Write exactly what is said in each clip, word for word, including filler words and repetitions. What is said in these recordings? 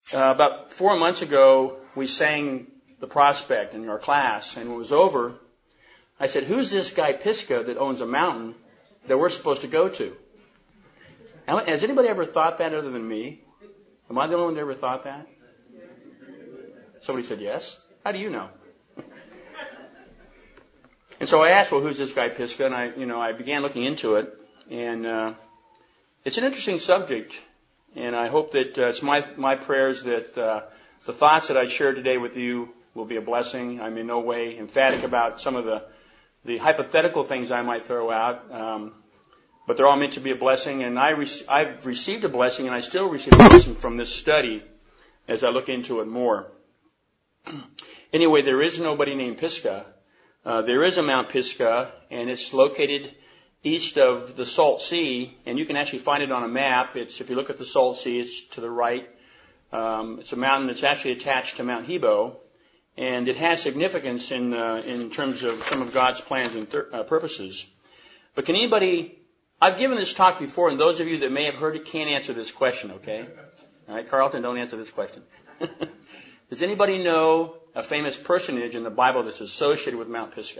Uh, about four months ago, we sang The Prospect in our class, and when it was over, I said, who's this guy Pisgah that owns a mountain that we're supposed to go to? Has anybody ever thought that other than me? Am I the only one that ever thought that? Somebody said yes. How do you know? And so I asked, well, who's this guy Pisgah? And I, you know, I began looking into it, and uh, it's an interesting subject. And I hope that uh, it's my my prayers that uh, the thoughts that I share today with you will be a blessing. I'm in no way emphatic about some of the the hypothetical things I might throw out, um, but they're all meant to be a blessing. And I re- I've received a blessing, and I still receive a blessing from this study as I look into it more. Anyway, there is nobody named Pisgah. Uh, there is a Mount Pisgah, and it's located east of the Salt Sea, and you can actually find it on a map. It's, if you look at the Salt Sea, it's to the right. Um, it's a mountain that's actually attached to Mount Nebo, and it has significance in uh, in terms of some of God's plans and thir- uh, purposes. But can anybody, I've given this talk before, and those of you that may have heard it can't answer this question, okay? All right, Carlton, don't answer this question. Does anybody know a famous personage in the Bible that's associated with Mount Pisgah?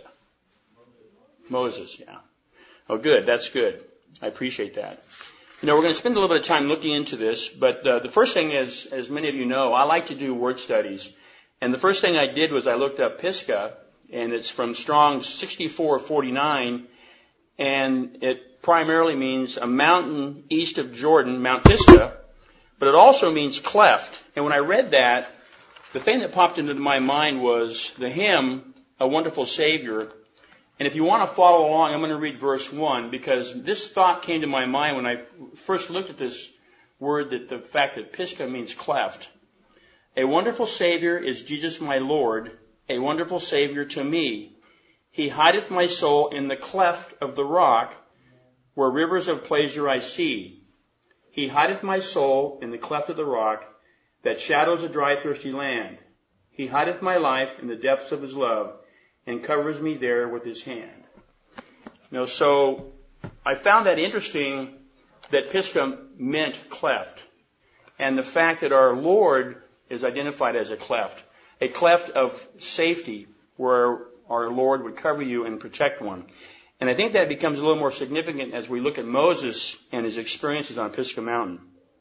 Moses, yeah. Oh, good. That's good. I appreciate that. You know, we're going to spend a little bit of time looking into this, but uh, the first thing is, as many of you know, I like to do word studies. And the first thing I did was I looked up Pisgah, and it's from Strong's sixty-four forty-nine, and it primarily means a mountain east of Jordan, Mount Pisgah, but it also means cleft. And when I read that, the thing that popped into my mind was the hymn, A Wonderful Savior. And if you want to follow along, I'm going to read verse one, because this thought came to my mind when I first looked at this word, that the fact that Pisgah means cleft. A wonderful Savior is Jesus my Lord, a wonderful Savior to me. He hideth my soul in the cleft of the rock, where rivers of pleasure I see. He hideth my soul in the cleft of the rock, that shadows a dry, thirsty land. He hideth my life in the depths of his love, and covers me there with his hand. You know, so I found that interesting that Pisgah meant cleft. And the fact that our Lord is identified as a cleft. A cleft of safety where our Lord would cover you and protect one. And I think that becomes a little more significant as we look at Moses and his experiences on Pisgah Mountain.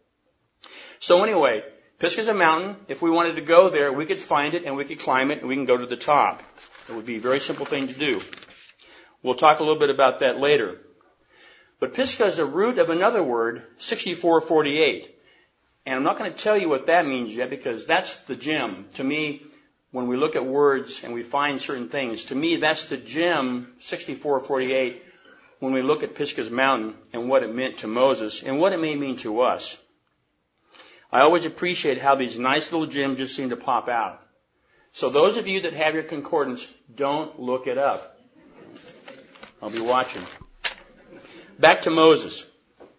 So anyway, Pisgah's a mountain. If we wanted to go there, we could find it and we could climb it and we can go to the top. It would be a very simple thing to do. We'll talk a little bit about that later. But Pisgah is a root of another word, sixty-four forty-eight. And I'm not going to tell you what that means yet, because that's the gem. To me, when we look at words and we find certain things, to me that's the gem, sixty-four forty-eight, when we look at Pisgah's mountain and what it meant to Moses and what it may mean to us. I always appreciate how these nice little gems just seem to pop out. So those of you that have your concordance, don't look it up. I'll be watching. Back to Moses.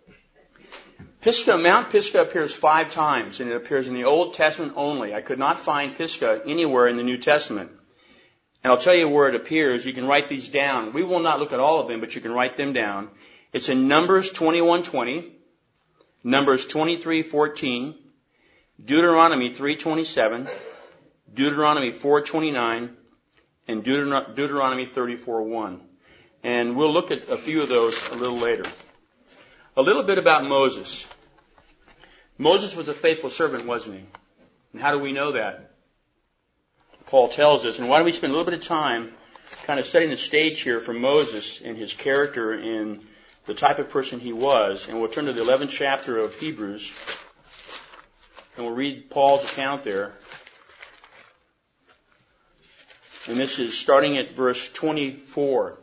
Pisgah, Mount Pisgah appears five times, and it appears in the Old Testament only. I could not find Pisgah anywhere in the New Testament. And I'll tell you where it appears. You can write these down. We will not look at all of them, but you can write them down. It's in Numbers twenty-one twenty, Numbers twenty-three fourteen, Deuteronomy three twenty-seven, Deuteronomy four twenty-nine, and Deuteron- Deuteronomy thirty-four one. And we'll look at a few of those a little later. A little bit about Moses. Moses was a faithful servant, wasn't he? And how do we know that? Paul tells us. And why don't we spend a little bit of time kind of setting the stage here for Moses and his character and the type of person he was. And we'll turn to the eleventh chapter of Hebrews. And we'll read Paul's account there. And this is starting at verse twenty-four.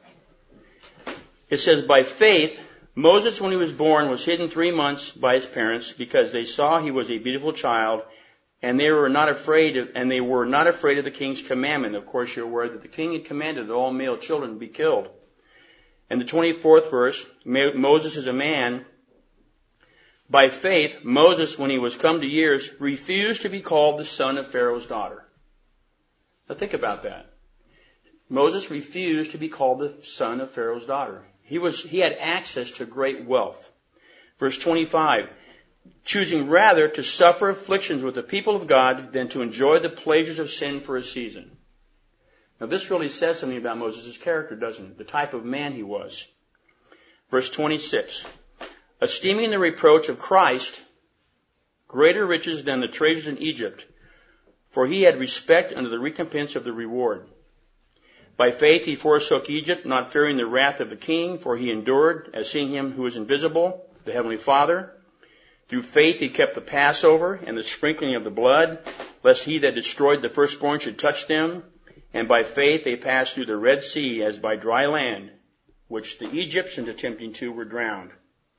It says, by faith, Moses, when he was born, was hidden three months by his parents because they saw he was a beautiful child, and they were not afraid of, and they were not afraid of the king's commandment. Of course, you're aware that the king had commanded that all male children be killed. And the twenty-fourth verse, Moses is a man. By faith, Moses, when he was come to years, refused to be called the son of Pharaoh's daughter. Now think about that. Moses refused to be called the son of Pharaoh's daughter. He was, he had access to great wealth. Verse twenty-five, choosing rather to suffer afflictions with the people of God than to enjoy the pleasures of sin for a season. Now this really says something about Moses' character, doesn't it? The type of man he was. Verse twenty-six. Esteeming the reproach of Christ greater riches than the treasures in Egypt, for he had respect unto the recompense of the reward. By faith he forsook Egypt, not fearing the wrath of the king, for he endured as seeing him who is invisible, the heavenly Father. Through faith he kept the Passover and the sprinkling of the blood, lest he that destroyed the firstborn should touch them. And by faith they passed through the Red Sea as by dry land, which the Egyptians attempting to were drowned.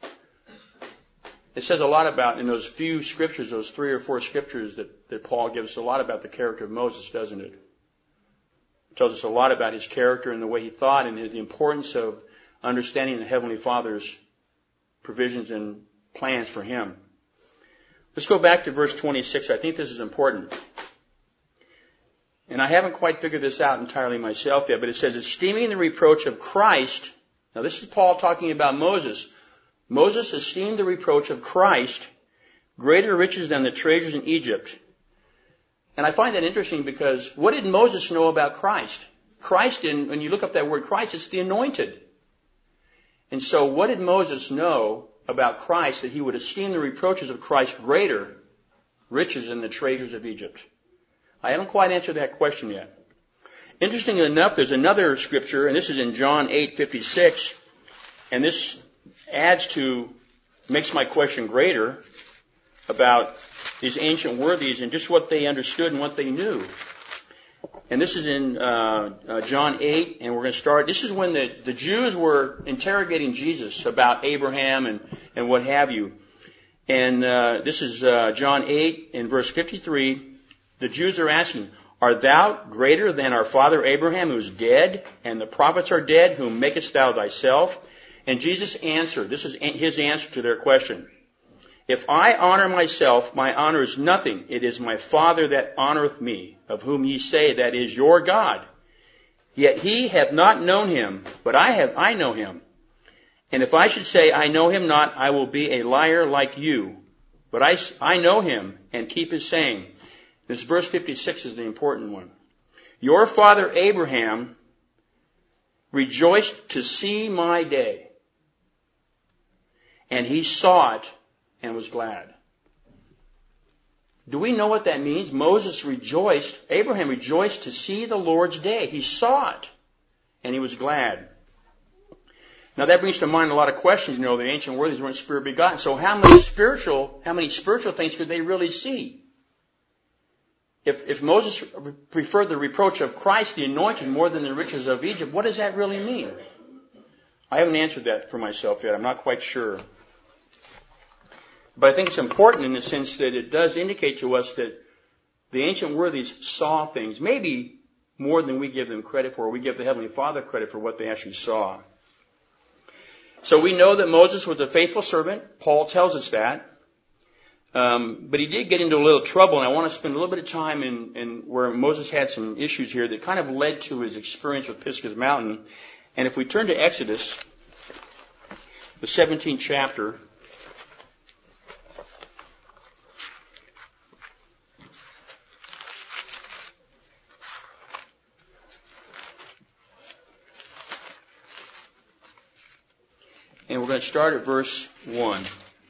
It says a lot about, in those few scriptures, those three or four scriptures that, that Paul gives, a lot about the character of Moses, doesn't it? It tells us a lot about his character and the way he thought and the importance of understanding the Heavenly Father's provisions and plans for him. Let's go back to verse twenty-six. I think this is important. And I haven't quite figured this out entirely myself yet, but it says, esteeming the reproach of Christ. Now this is Paul talking about Moses. Moses esteemed the reproach of Christ greater riches than the treasures in Egypt. And I find that interesting because what did Moses know about Christ? Christ, in, when you look up that word Christ, it's the anointed. And so what did Moses know about Christ that he would esteem the reproaches of Christ greater riches than the treasures of Egypt? I haven't quite answered that question yet. Interestingly enough, there's another scripture, and this is in John eight fifty-six, and this adds to, makes my question greater about these ancient worthies and just what they understood and what they knew. And this is in uh, uh, John eight, and we're going to start. This is when the, the Jews were interrogating Jesus about Abraham and, and what have you. And uh, this is uh, John eight in verse fifty-three. The Jews are asking, art thou greater than our father Abraham, who is dead, and the prophets are dead, whom makest thou thyself? And Jesus answered, this is his answer to their question. If I honor myself, my honor is nothing. It is my Father that honoreth me, of whom ye say that is your God. Yet he hath not known him, but I have, I know him. And if I should say I know him not, I will be a liar like you. But I, I know him and keep his saying. This verse fifty-six is the important one. Your father Abraham rejoiced to see my day, and he saw it and was glad. Do we know what that means? Moses rejoiced, Abraham rejoiced to see the Lord's day. He saw it, and he was glad. Now that brings to mind a lot of questions. You know, the ancient worthies weren't spirit begotten. So how many spiritual, how many spiritual things could they really see? If, if Moses preferred the reproach of Christ, the anointed, more than the riches of Egypt, what does that really mean? I haven't answered that for myself yet. I'm not quite sure. But I think it's important in the sense that it does indicate to us that the ancient worthies saw things, maybe more than we give them credit for. We give the Heavenly Father credit for what they actually saw. So we know that Moses was a faithful servant. Paul tells us that. Um, but he did get into a little trouble, and I want to spend a little bit of time in, in where Moses had some issues here that kind of led to his experience with Pisgah's Mountain. And if we turn to Exodus, the seventeenth chapter, and we're going to start at verse one.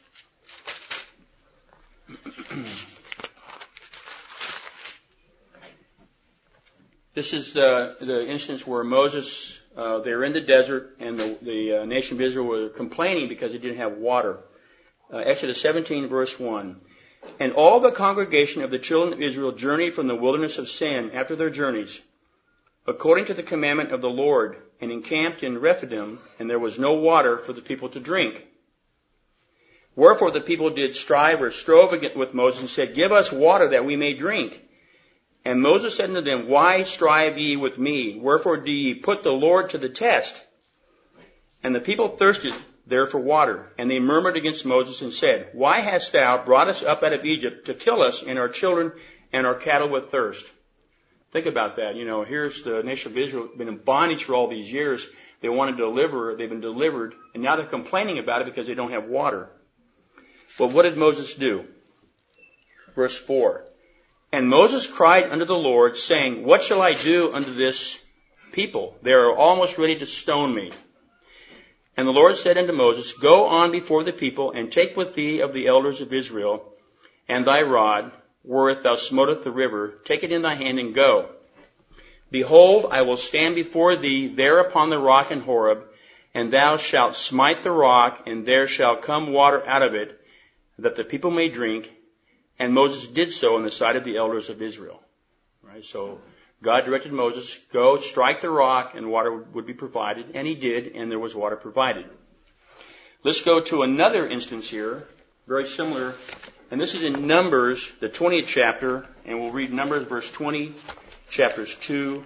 This is the, the instance where Moses, uh, they were in the desert, and the, the uh, nation of Israel were complaining because they didn't have water. Uh, Exodus seventeen, verse one. And all the congregation of the children of Israel journeyed from the wilderness of Sin after their journeys, according to the commandment of the Lord, and encamped in Rephidim, and there was no water for the people to drink. Wherefore the people did strive or strove with Moses and said, give us water that we may drink. And Moses said unto them, why strive ye with me? Wherefore do ye put the Lord to the test? And the people thirsted there for water. And they murmured against Moses and said, why hast thou brought us up out of Egypt to kill us and our children and our cattle with thirst? Think about that. You know, here's the nation of Israel, been in bondage for all these years. They want to deliver, they've been delivered, and now they're complaining about it because they don't have water. Well, what did Moses do? Verse four. And Moses cried unto the Lord, saying, What shall I do unto this people? They are almost ready to stone me. And the Lord said unto Moses, Go on before the people, and take with thee of the elders of Israel, and thy rod, wherewith thou smotest the river, take it in thy hand, and go. Behold, I will stand before thee there upon the rock in Horeb, and thou shalt smite the rock, and there shall come water out of it, that the people may drink. And Moses did so in the sight of the elders of Israel. Right? So God directed Moses, go, strike the rock, and water would be provided. And he did, and there was water provided. Let's go to another instance here, very similar. And this is in Numbers, the twentieth chapter, and we'll read Numbers verse twenty, chapters two.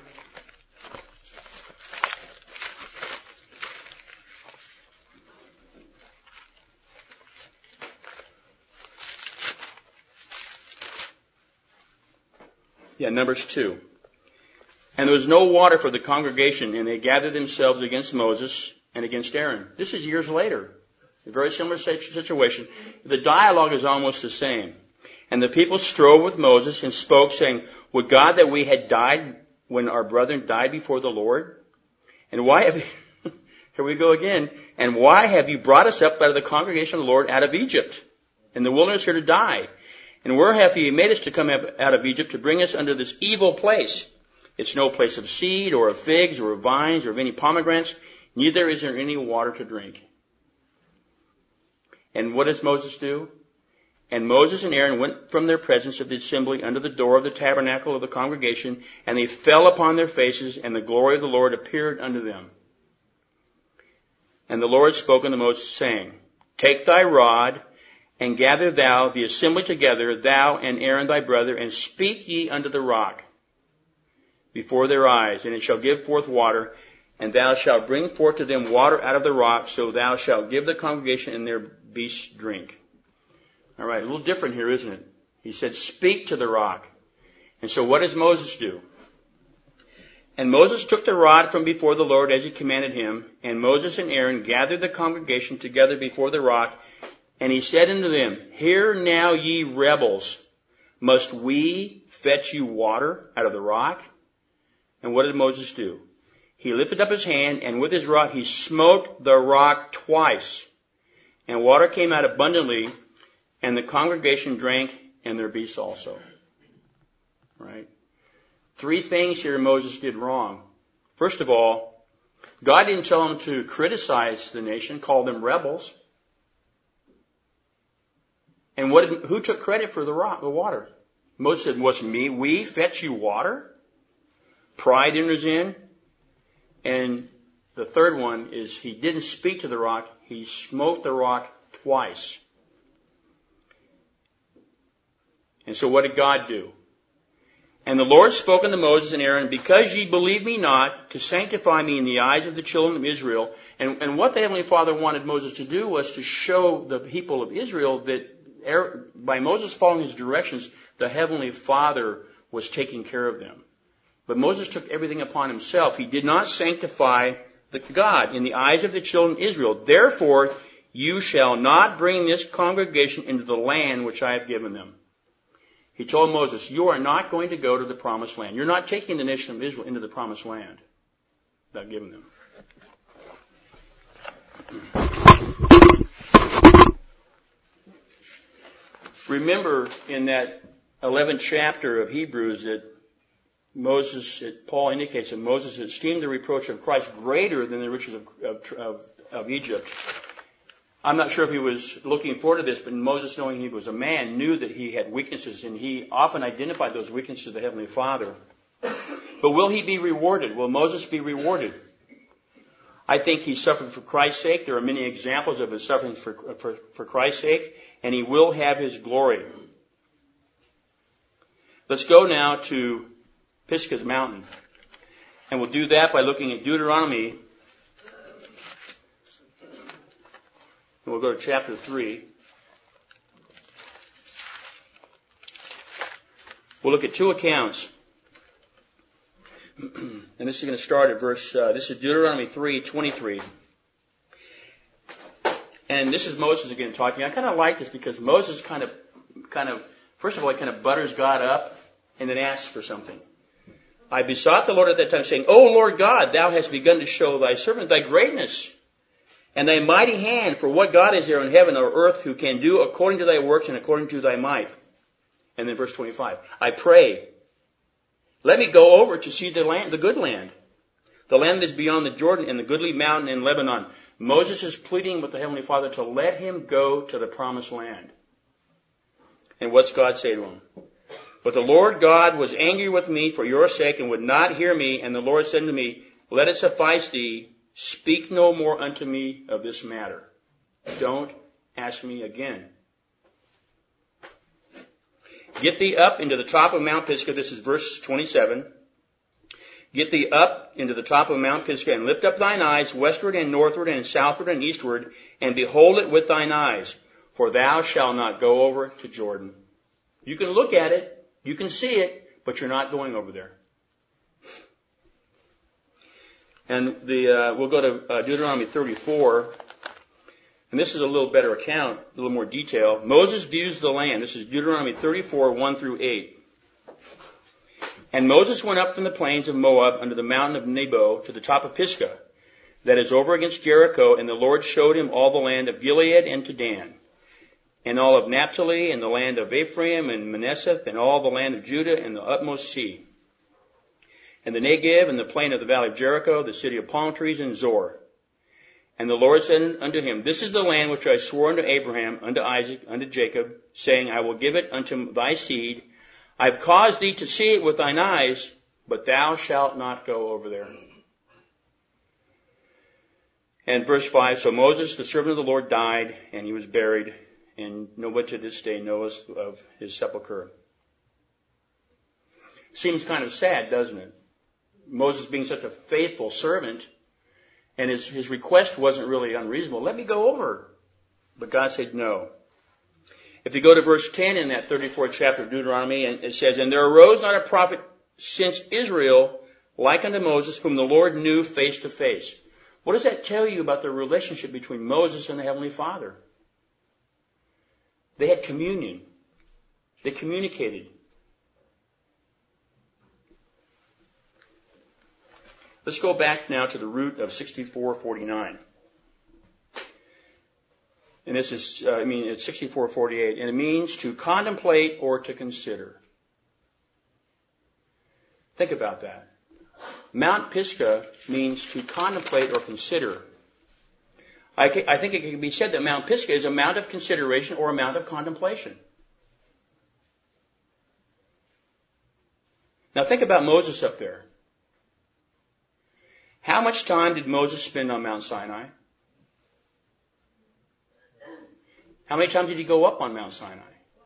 Yeah, Numbers two. And there was no water for the congregation, and they gathered themselves against Moses and against Aaron. This is years later. A very similar situation. The dialogue is almost the same. And the people strove with Moses and spoke, saying, Would God that we had died when our brethren died before the Lord? And why have you, here we go again, and why have you brought us up out of the congregation of the Lord out of Egypt, in the wilderness here to die? And where have ye made us to come out of Egypt to bring us unto this evil place? It's no place of seed, or of figs, or of vines, or of any pomegranates, neither is there any water to drink. And what does Moses do? And Moses and Aaron went from their presence of the assembly under the door of the tabernacle of the congregation, and they fell upon their faces, and the glory of the Lord appeared unto them. And the Lord spoke unto Moses, saying, Take thy rod, and gather thou the assembly together, thou and Aaron thy brother, and speak ye unto the rock before their eyes, and it shall give forth water, and thou shalt bring forth to them water out of the rock, so thou shalt give the congregation and their beasts drink. All right, a little different here, isn't it? He said, speak to the rock. And so what does Moses do? And Moses took the rod from before the Lord as he commanded him, and Moses and Aaron gathered the congregation together before the rock, and he said unto them, Hear now, ye rebels, must we fetch you water out of the rock? And what did Moses do? He lifted up his hand, and with his rod he smote the rock twice. And water came out abundantly, and the congregation drank, and their beasts also. Right? Three things here Moses did wrong. First of all, God didn't tell him to criticize the nation, call them rebels. And what did, who took credit for the rock, the water? Moses said, was me, we fetch you water? Pride enters in. And the third one is he didn't speak to the rock, he smote the rock twice. And so what did God do? And the Lord spoke unto Moses and Aaron, Because ye believe me not, to sanctify me in the eyes of the children of Israel. And, and what the Heavenly Father wanted Moses to do was to show the people of Israel that by Moses following his directions, the Heavenly Father was taking care of them. But Moses took everything upon himself. He did not sanctify the God in the eyes of the children of Israel. Therefore, you shall not bring this congregation into the land which I have given them. He told Moses, you are not going to go to the promised land. You're not taking the nation of Israel into the promised land without giving them. Remember in that eleventh chapter of Hebrews that Moses, that Paul indicates that Moses esteemed the reproach of Christ greater than the riches of, of, of, of Egypt. I'm not sure if he was looking forward to this, but Moses, knowing he was a man, knew that he had weaknesses, and he often identified those weaknesses to the Heavenly Father. But will he be rewarded? Will Moses be rewarded? I think he suffered for Christ's sake. There are many examples of his suffering for, for, for Christ's sake, and he will have his glory. Let's go now to Pisgah's mountain. And we'll do that by looking at Deuteronomy. And we'll go to chapter three. We'll look at two accounts. And this is going to start at verse, uh, this is Deuteronomy three twenty-three. And this is Moses again talking. I kind of like this because Moses kind of, kind of, first of all, he kind of butters God up and then asks for something. I besought the Lord at that time, saying, O Lord God, thou hast begun to show thy servant thy greatness and thy mighty hand, for what God is there in heaven or earth who can do according to thy works and according to thy might? And then verse twenty-five, I pray, let me go over to see the land, the good land, the land that is beyond the Jordan and the goodly mountain in Lebanon. Moses is pleading with the Heavenly Father to let him go to the promised land. And what's God say to him? But the Lord God was angry with me for your sake and would not hear me. And the Lord said to me, let it suffice thee. Speak no more unto me of this matter. Don't ask me again. Get thee up into the top of Mount Pisgah. This is verse twenty-seven. Get thee up into the top of Mount Pisgah and lift up thine eyes westward and northward and southward and eastward and behold it with thine eyes. For thou shalt not go over to Jordan. You can look at it. You can see it, but you're not going over there. And the uh, we'll go to uh, Deuteronomy thirty-four. And this is a little better account, a little more detail. Moses views the land. This is Deuteronomy thirty-four, one through eight. And Moses went up from the plains of Moab under the mountain of Nebo to the top of Pisgah, that is over against Jericho, and the Lord showed him all the land of Gilead and to Dan, and all of Naphtali, and the land of Ephraim and Manasseh, and all the land of Judah and the utmost sea, and the Negev and the plain of the valley of Jericho, the city of palm trees, and Zor. And the Lord said unto him, this is the land which I swore unto Abraham, unto Isaac, unto Jacob, saying, I will give it unto thy seed. I have caused thee to see it with thine eyes, but thou shalt not go over there. And verse five, so Moses, the servant of the Lord, died, and he was buried, and nobody to this day knows of his sepulchre. Seems kind of sad, doesn't it? Moses being such a faithful servant, and his, his request wasn't really unreasonable. Let me go over. But God said no. If you go to verse ten in that thirty-fourth chapter of Deuteronomy, and it says, and there arose not a prophet since Israel like unto Moses, whom the Lord knew face to face. What does that tell you about the relationship between Moses and the Heavenly Father? They had communion. They communicated. Let's go back now to the root of sixty-four forty-nine. And this is, uh, I mean, it's sixty-four forty-eight, and it means to contemplate or to consider. Think about that. Mount Pisgah means to contemplate or consider. I, ca- I think it can be said that Mount Pisgah is a mount of consideration or a mount of contemplation. Now think about Moses up there. How much time did Moses spend on Mount Sinai? How many times did he go up on Mount Sinai?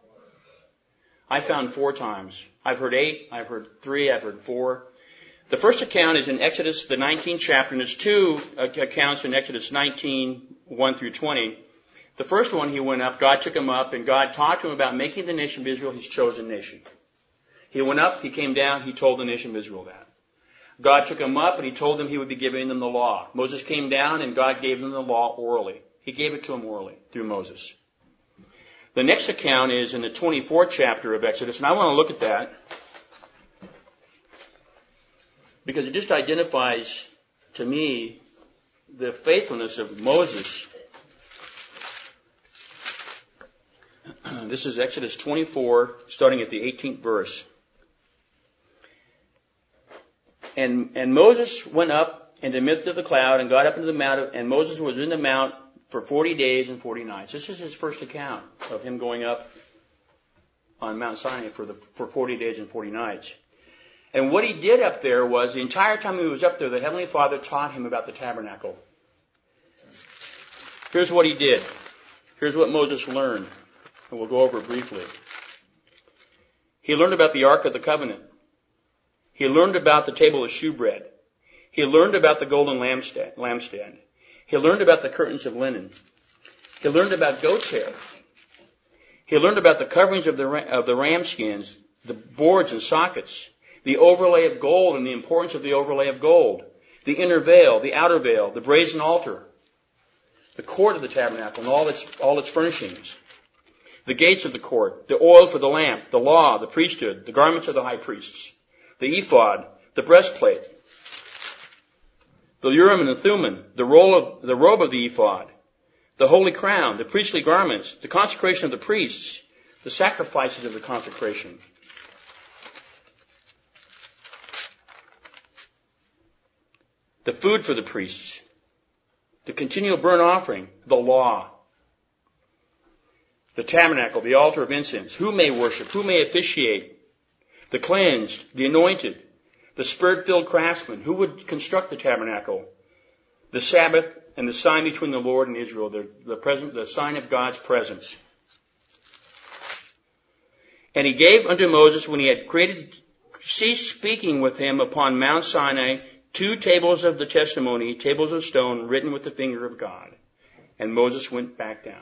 I found four times. I've heard eight, I've heard three, I've heard four. The first account is in Exodus, the nineteenth chapter, and there's two accounts in Exodus nineteen, one through twenty. The first one, he went up, God took him up, and God talked to him about making the nation of Israel his chosen nation. He went up, he came down, he told the nation of Israel that. God took him up, and he told them he would be giving them the law. Moses came down, and God gave them the law orally. He gave it to them orally through Moses. The next account is in the twenty-fourth chapter of Exodus, and I want to look at that because it just identifies to me the faithfulness of Moses. This is Exodus twenty-four, starting at the eighteenth verse. And, and Moses went up in the midst of the cloud and got up into the mount, and Moses was in the mount for forty days and forty nights. This is his first account of him going up on Mount Sinai for the for forty days and forty nights. And what he did up there was, the entire time he was up there, the Heavenly Father taught him about the tabernacle. Here's what he did. Here's what Moses learned. And we'll go over it briefly. He learned about the Ark of the Covenant. He learned about the table of shewbread. He learned about the golden lampstand. He learned about the curtains of linen. He learned about goat's hair. He learned about the coverings of the of the ram skins, the boards and sockets, the overlay of gold and the importance of the overlay of gold, the inner veil, the outer veil, the brazen altar, the court of the tabernacle and all its, all its furnishings, the gates of the court, the oil for the lamp, the law, the priesthood, the garments of the high priests, the ephod, the breastplate, the Urim and the Thummim, the, roll of, the robe of the ephod, the holy crown, the priestly garments, the consecration of the priests, the sacrifices of the consecration. The food for the priests, the continual burnt offering, the law, the tabernacle, the altar of incense, who may worship, who may officiate, the cleansed, the anointed, the spirit-filled craftsman, who would construct the tabernacle, the Sabbath, and the sign between the Lord and Israel, the, the, present, the sign of God's presence. And he gave unto Moses, when he had created, ceased speaking with him upon Mount Sinai, two tables of the testimony, tables of stone, written with the finger of God. And Moses went back down.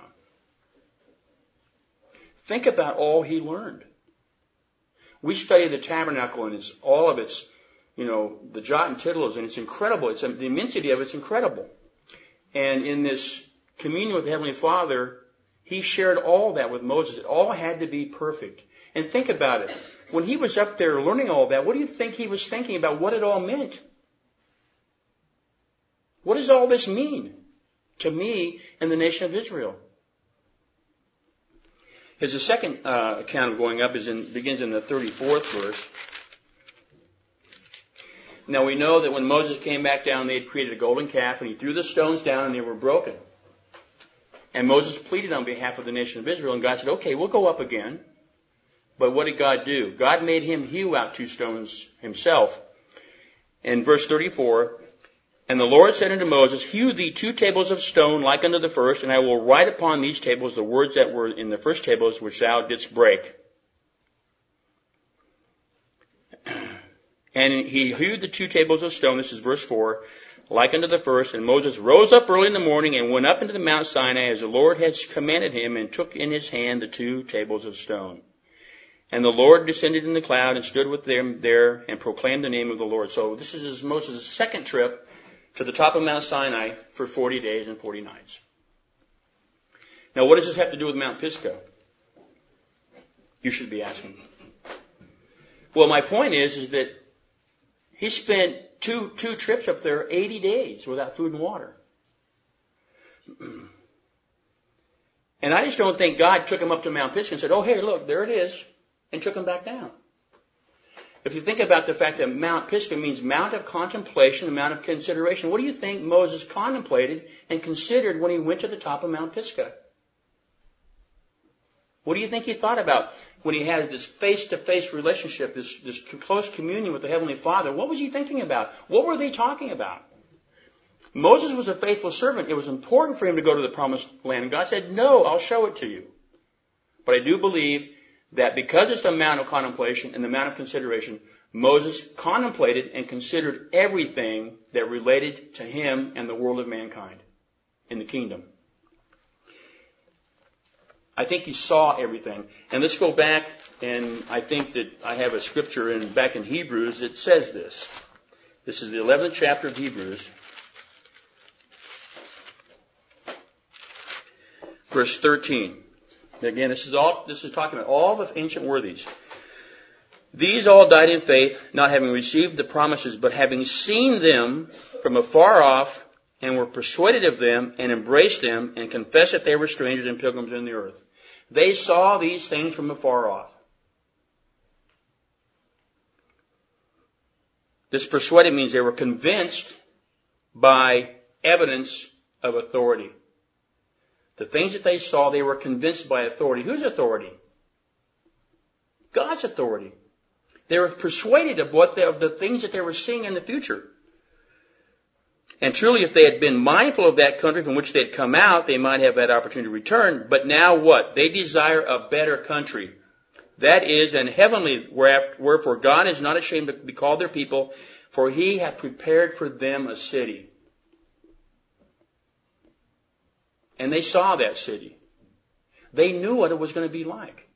Think about all he learned. We study the tabernacle and it's all of its, you know, the jot and tittles, and it's incredible. It's the immensity of it's incredible. And in this communion with the Heavenly Father, he shared all that with Moses. It all had to be perfect. And think about it. When he was up there learning all that, what do you think he was thinking about what it all meant? What does all this mean to me and the nation of Israel? His the second uh, account of going up is in, begins in the thirty-fourth verse. Now we know that when Moses came back down, they had created a golden calf, and he threw the stones down, and they were broken. And Moses pleaded on behalf of the nation of Israel, and God said, okay, we'll go up again. But what did God do? God made him hew out two stones himself. In verse thirty-four, and the Lord said unto Moses, hew thee two tables of stone like unto the first, and I will write upon these tables the words that were in the first tables which thou didst break. And he hewed the two tables of stone, this is verse four, like unto the first. And Moses rose up early in the morning and went up into the Mount Sinai as the Lord had commanded him, and took in his hand the two tables of stone. And the Lord descended in the cloud and stood with them there and proclaimed the name of the Lord. So this is Moses' second trip to the top of Mount Sinai for forty days and forty nights. Now what does this have to do with Mount Pisgah? You should be asking. Well, my point is, is that he spent two, two trips up there, eighty days without food and water. And I just don't think God took him up to Mount Pisgah and said, oh, hey, look, there it is, and took him back down. If you think about the fact that Mount Pisgah means Mount of Contemplation, a Mount of Consideration, what do you think Moses contemplated and considered when he went to the top of Mount Pisgah? What do you think he thought about when he had this face-to-face relationship, this, this close communion with the Heavenly Father? What was he thinking about? What were they talking about? Moses was a faithful servant. It was important for him to go to the Promised Land. And God said, no, I'll show it to you. But I do believe that because it's the Mount of Contemplation and the Mount of Consideration, Moses contemplated and considered everything that related to him and the world of mankind in the kingdom. I think he saw everything. And let's go back, and I think that I have a scripture in back in Hebrews that says this. This is the eleventh chapter of Hebrews. Verse thirteen. Again, this is all, this is talking about all the ancient worthies. These all died in faith, not having received the promises, but having seen them from afar off, and were persuaded of them, and embraced them, and confessed that they were strangers and pilgrims in the earth. They saw these things from afar off. This persuaded means they were convinced by evidence of authority. The things that they saw, they were convinced by authority. Whose authority? God's authority. They were persuaded of what they, of the things that they were seeing in the future. And truly, if they had been mindful of that country from which they had come out, they might have had opportunity to return. But now what? They desire a better country. That is, an heavenly, wherefore God is not ashamed to be called their people, for he hath prepared for them a city. And they saw that city. They knew what it was going to be like.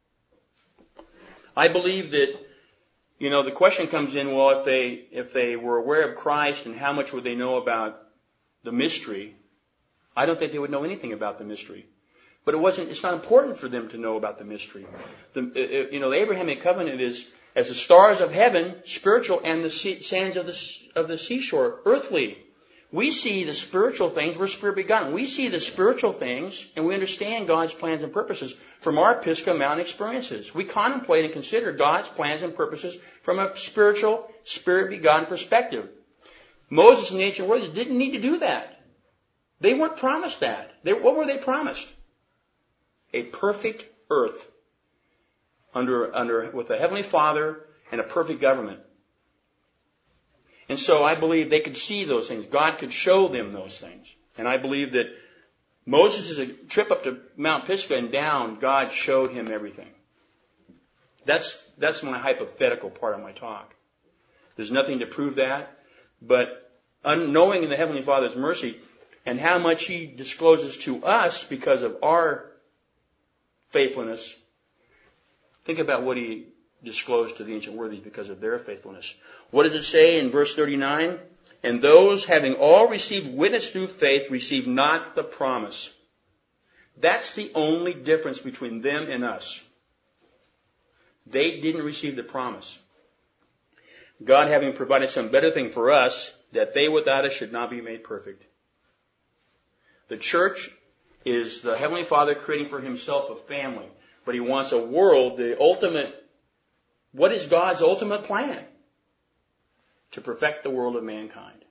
I believe that, you know, the question comes in, well, if they, if they were aware of Christ, and how much would they know about the mystery I don't think they would know anything about the mystery. But it wasn't, it's not important for them to know about the mystery. The, you know, the Abrahamic covenant is as the stars of heaven, spiritual, and the sea, sands of the, of the seashore, earthly. We see the spiritual things, we're spirit begotten. We see the spiritual things, and we understand God's plans and purposes from our Pisgah Mountain experiences. We contemplate and consider God's plans and purposes from a spiritual, spirit begotten perspective. Moses and the ancient world didn't need to do that. They weren't promised that. They, what were they promised? A perfect earth under, under, with a heavenly Father and a perfect government. And so I believe they could see those things. God could show them those things. And I believe that Moses' trip up to Mount Pisgah and down, God showed him everything. That's, that's my hypothetical part of my talk. There's nothing to prove that. But knowing in the Heavenly Father's mercy and how much He discloses to us because of our faithfulness, think about what He disclosed to the ancient worthies because of their faithfulness. What does it say in verse thirty-nine? And those having all received witness through faith receive not the promise. That's the only difference between them and us. They didn't receive the promise. God having provided some better thing for us, that they without us should not be made perfect. The church is the Heavenly Father creating for Himself a family. But He wants a world, the ultimate, what is God's ultimate plan? To perfect the world of mankind.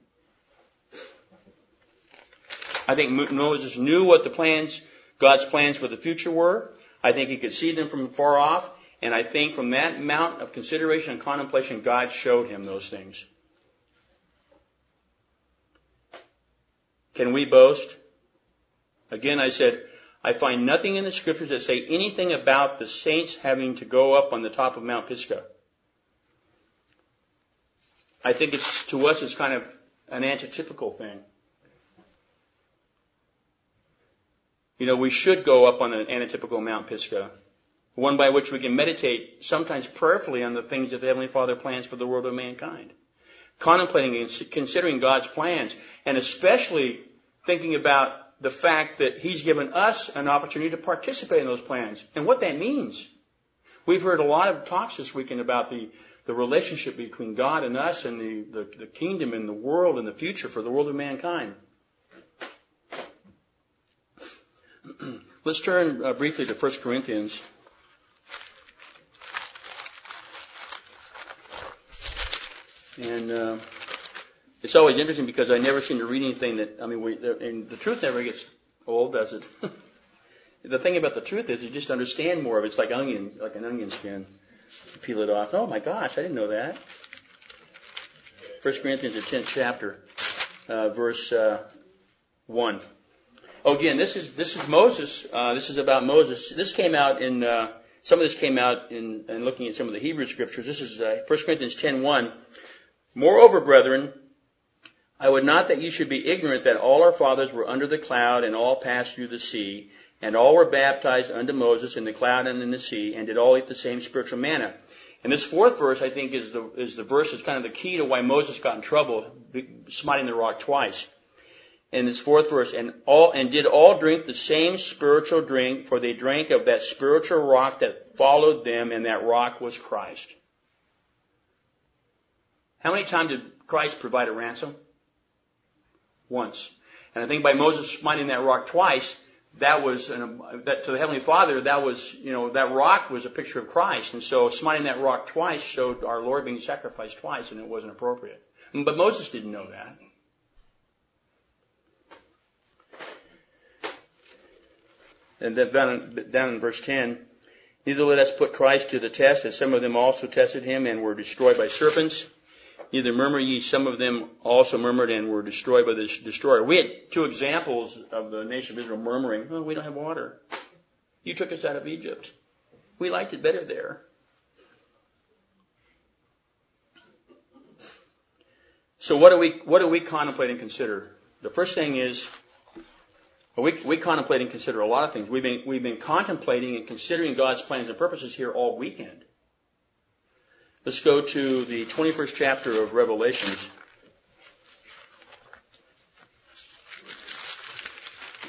I think Moses knew what the plans, God's plans for the future were. I think he could see them from far off. And I think from that amount of consideration and contemplation, God showed him those things. Can we boast? Again, I said, I find nothing in the Scriptures that say anything about the saints having to go up on the top of Mount Pisgah. I think it's, to us, it's kind of an antitypical thing. You know, we should go up on an antitypical Mount Pisgah, one by which we can meditate, sometimes prayerfully, on the things that the Heavenly Father plans for the world of mankind. Contemplating and considering God's plans, and especially thinking about the fact that He's given us an opportunity to participate in those plans, and what that means. We've heard a lot of talks this weekend about the the relationship between God and us and the, the, the kingdom and the world and the future for the world of mankind. Let's turn uh, briefly to First Corinthians. And uh, it's always interesting because I never seem to read anything that, I mean, we, and the truth never gets old, does it? The thing about the truth is you just understand more of it. It's like onion, like an onion skin. Peel it off. Oh my gosh, I didn't know that. First Corinthians, the tenth chapter, uh, verse uh, one. Oh, again, this is this is Moses. Uh, this is about Moses. This came out in uh, some of this came out in, in looking at some of the Hebrew scriptures. This is uh, First Corinthians ten one. Moreover, brethren, I would not that you should be ignorant that all our fathers were under the cloud and all passed through the sea, and all were baptized unto Moses in the cloud and in the sea, and did all eat the same spiritual manna. And this fourth verse, I think, is the is the verse that's kind of the key to why Moses got in trouble, smiting the rock twice. And this fourth verse, and all and did all drink the same spiritual drink, for they drank of that spiritual rock that followed them, and that rock was Christ. How many times did Christ provide a ransom? Once. And I think by Moses smiting that rock twice, that was, an, that to the Heavenly Father, that was, you know, that rock was a picture of Christ. And so smiting that rock twice showed our Lord being sacrificed twice, and it wasn't appropriate. But Moses didn't know that. And then down in, down in verse ten, neither let us put Christ to the test, as some of them also tested him and were destroyed by serpents. Neither murmur ye, some of them also murmured and were destroyed by the destroyer. We had two examples of the nation of Israel murmuring, oh, we don't have water. You took us out of Egypt. We liked it better there. So what do we, what do we contemplate and consider? The first thing is, well, we, we contemplate and consider a lot of things. We've been, we've been contemplating and considering God's plans and purposes here all weekend. Let's go to the twenty-first chapter of Revelations.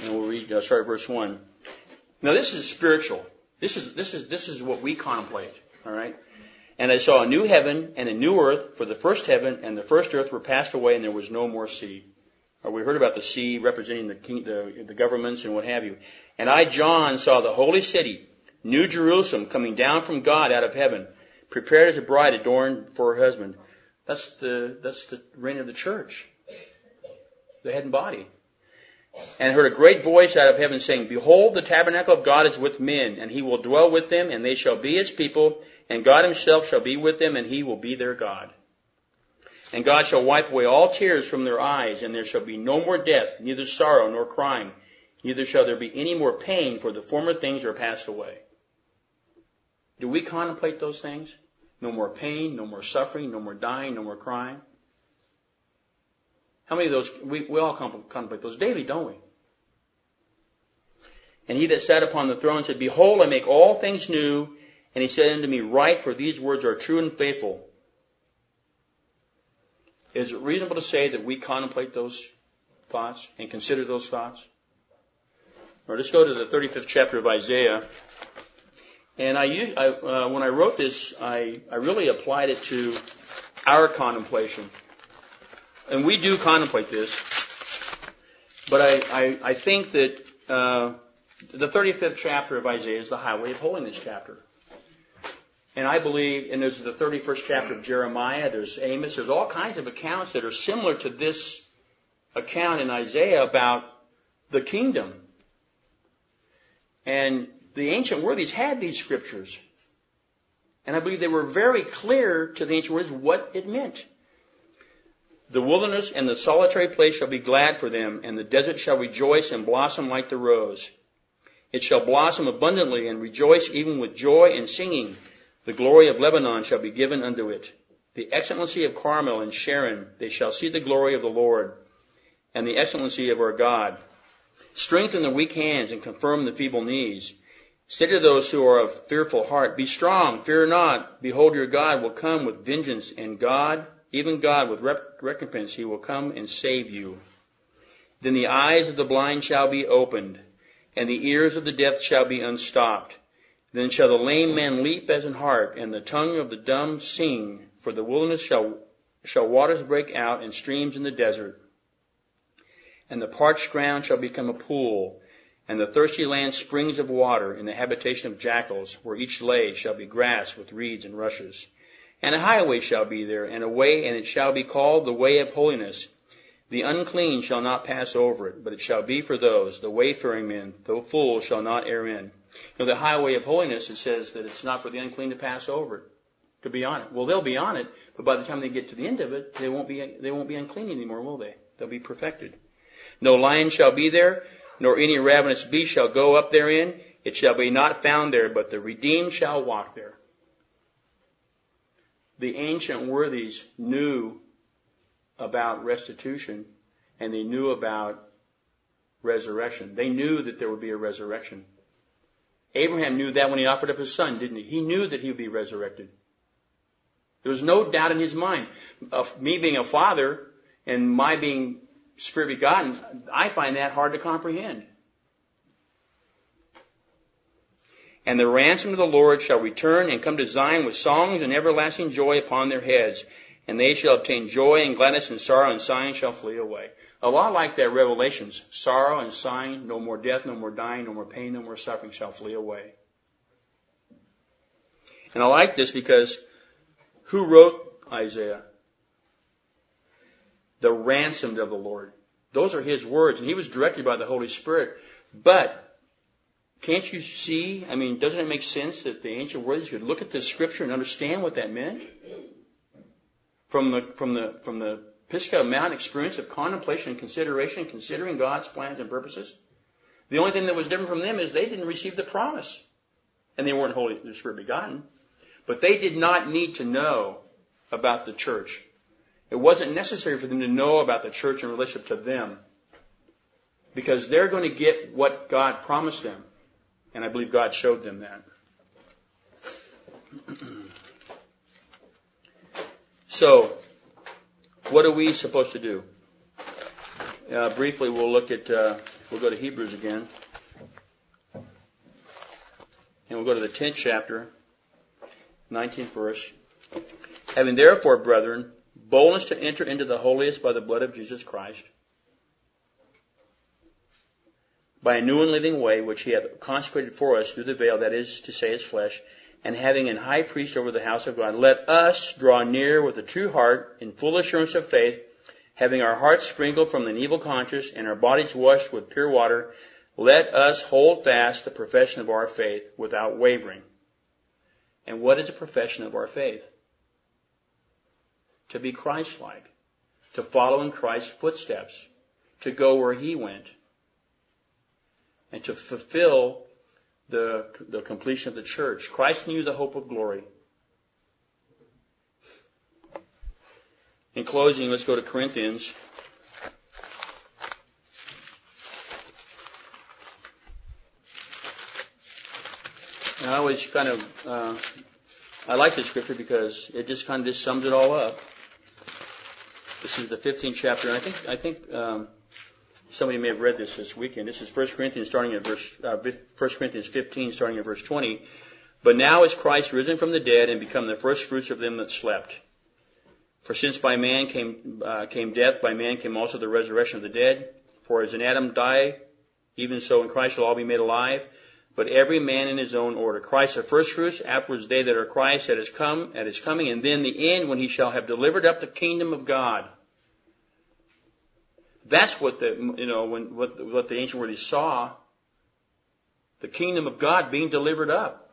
read, uh, start at verse one. Now this is spiritual. This is, this is, this is what we contemplate. All right. And I saw a new heaven and a new earth, for the first heaven and the first earth were passed away, and there was no more sea. Or we heard about the sea representing the, king, the, the governments and what have you. And I, John, saw the holy city, New Jerusalem, coming down from God out of heaven, prepared as a bride adorned for her husband. That's the, that's the reign of the church, the head and body. And heard a great voice out of heaven saying, Behold, the tabernacle of God is with men, and he will dwell with them, and they shall be his people, and God himself shall be with them, and he will be their God. And God shall wipe away all tears from their eyes, and there shall be no more death, neither sorrow nor crying, neither shall there be any more pain, for the former things are passed away. Do we contemplate those things? No more pain, no more suffering, no more dying, no more crying. How many of those, we, we all contemplate those daily, don't we? And he that sat upon the throne said, Behold, I make all things new. And he said unto me, Write, for these words are true and faithful. Is it reasonable to say that we contemplate those thoughts and consider those thoughts? Or let's go to the thirty-fifth chapter of Isaiah. And I, I uh, when I wrote this, I, I really applied it to our contemplation. And we do contemplate this, but I, I, I think that uh, the thirty-fifth chapter of Isaiah is the highway of holiness chapter. And I believe, and there's the thirty-first chapter of Jeremiah, there's Amos, there's all kinds of accounts that are similar to this account in Isaiah about the kingdom. And the ancient worthies had these scriptures. And I believe they were very clear to the ancient worthies what it meant. The wilderness and the solitary place shall be glad for them, and the desert shall rejoice and blossom like the rose. It shall blossom abundantly and rejoice even with joy and singing. The glory of Lebanon shall be given unto it. The excellency of Carmel and Sharon, they shall see the glory of the Lord and the excellency of our God. Strengthen the weak hands and confirm the feeble knees. Say to those who are of fearful heart, Be strong, fear not. Behold, your God will come with vengeance, and God, even God with recompense, he will come and save you. Then the eyes of the blind shall be opened, and the ears of the deaf shall be unstopped. Then shall the lame man leap as an hart, and the tongue of the dumb sing. For the wilderness shall, shall waters break out, and streams in the desert. And the parched ground shall become a pool, and the thirsty land springs of water. In the habitation of jackals, where each lay, shall be grass with reeds and rushes. And a highway shall be there, and a way, and it shall be called the way of holiness. The unclean shall not pass over it, but it shall be for those, the wayfaring men, though fools shall not err in. You know, the highway of holiness, it says that it's not for the unclean to pass over it, to be on it. Well, they'll be on it, but by the time they get to the end of it, they won't be, they won't be unclean anymore, will they? They'll be perfected. No lion shall be there, nor any ravenous beast shall go up therein. It shall be not found there, but the redeemed shall walk there. The ancient worthies knew about restitution, and they knew about resurrection. They knew that there would be a resurrection. Abraham knew that when he offered up his son, didn't he? He knew that he would be resurrected. There was no doubt in his mind. Of me being a father and my being spirit begotten, I find that hard to comprehend. And the ransom of the Lord shall return and come to Zion with songs and everlasting joy upon their heads. And they shall obtain joy and gladness, and sorrow and sighing shall flee away. A lot like that Revelations. Sorrow and sighing, no more death, no more dying, no more pain, no more suffering shall flee away. And I like this because who wrote Isaiah? The ransomed of the Lord. Those are his words, and he was directed by the Holy Spirit. But can't you see, I mean, doesn't it make sense that the ancient worthies could look at this scripture and understand what that meant? From the, from the, from the Pisgah Mount experience of contemplation and consideration, considering God's plans and purposes. The only thing that was different from them is they didn't receive the promise. And they weren't Holy Spirit begotten. But they did not need to know about the church. It wasn't necessary for them to know about the church in relationship to them. Because they're going to get what God promised them. And I believe God showed them that. So, what are we supposed to do? Uh, briefly, we'll look at uh, We'll go to Hebrews again. And we'll go to the tenth chapter, nineteenth verse. Having therefore, brethren, boldness to enter into the holiest by the blood of Jesus Christ, by a new and living way which he hath consecrated for us through the veil, that is to say, his flesh, and having an high priest over the house of God, let us draw near with a true heart in full assurance of faith, having our hearts sprinkled from an evil conscience and our bodies washed with pure water. Let us hold fast the profession of our faith without wavering. And what is the profession of our faith? To be Christ-like, to follow in Christ's footsteps, to go where he went, and to fulfill the, the completion of the church. Christ knew the hope of glory. In closing, let's go to Corinthians. And I always kind of, uh, I like this scripture because it just kind of just sums it all up. This is the fifteenth chapter, and I think I think um, somebody may have read this this weekend. This is First Corinthians, starting at verse uh, First Corinthians fifteen, starting at verse twenty. But now is Christ risen from the dead and become the first fruits of them that slept. For since by man came uh, came death, by man came also the resurrection of the dead. For as in Adam died, even so in Christ shall all be made alive. But every man in his own order. Christ the first fruits, afterwards they that are Christ at his come at his coming, and then the end when he shall have delivered up the kingdom of God. That's what the you know when what what the ancient world saw. The kingdom of God being delivered up.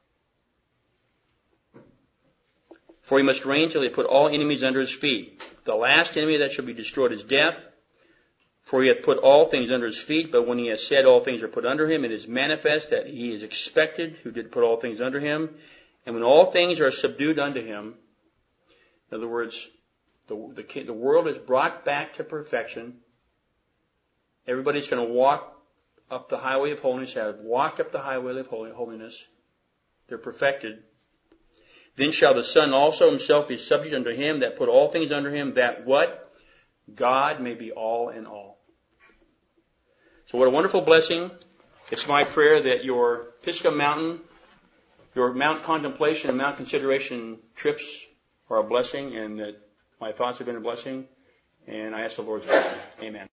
For he must reign till he put all enemies under his feet. The last enemy that shall be destroyed is death. For he hath put all things under his feet, but when he has said all things are put under him, it is manifest that he is expected who did put all things under him. And when all things are subdued unto him, in other words, the, the, the world is brought back to perfection. Everybody's going to walk up the highway of holiness, have walked up the highway of holiness. They're perfected. Then shall the Son also himself be subject unto him that put all things under him, that what? God may be all in all. So what a wonderful blessing. It's my prayer that your Pisgah Mountain, your Mount Contemplation and Mount Consideration trips are a blessing, and that my thoughts have been a blessing. And I ask the Lord's blessing. Amen.